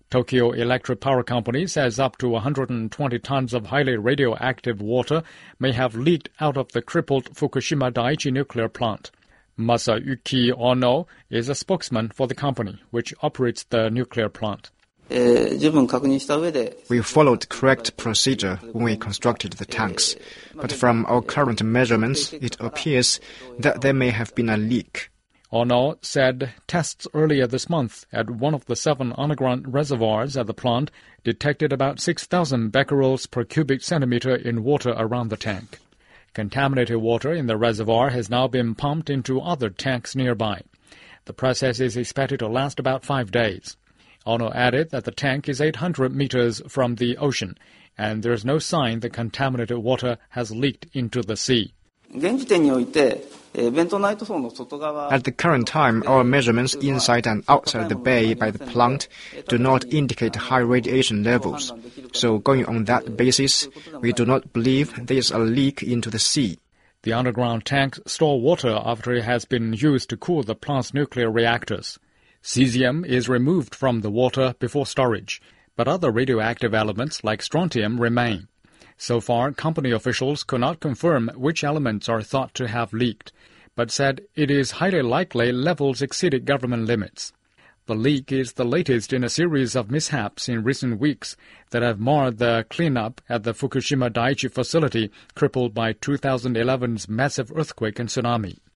Tokyo Electric Power Company says up to 120 tons of highly radioactive water may have leaked out of the crippled Fukushima Daiichi nuclear plant. Masayuki Ono is a spokesman for the company, which operates the nuclear plant. We followed correct procedure when we constructed the tanks, but from our current measurements, it appears that there may have been a leak. Ono said tests earlier this month at one of the 7 underground reservoirs at the plant detected about 6,000 becquerels per cubic centimeter in water around the tank. Contaminated water in the reservoir has now been pumped into other tanks nearby. The process is expected to last about 5 days. Ono added that the tank is 800 meters from the ocean, and there is no sign that contaminated water has leaked into the sea. At the current time, our measurements inside and outside the bay by the plant do not indicate high radiation levels. So going on that basis, we do not believe there is a leak into the sea. The underground tanks store water after it has been used to cool the plant's nuclear reactors. Cesium is removed from the water before storage, but other radioactive elements like strontium remain. So far, company officials could not confirm which elements are thought to have leaked, but said it is highly likely levels exceeded government limits. The leak is the latest in a series of mishaps in recent weeks that have marred the cleanup at the Fukushima Daiichi facility crippled by 2011's massive earthquake and tsunami.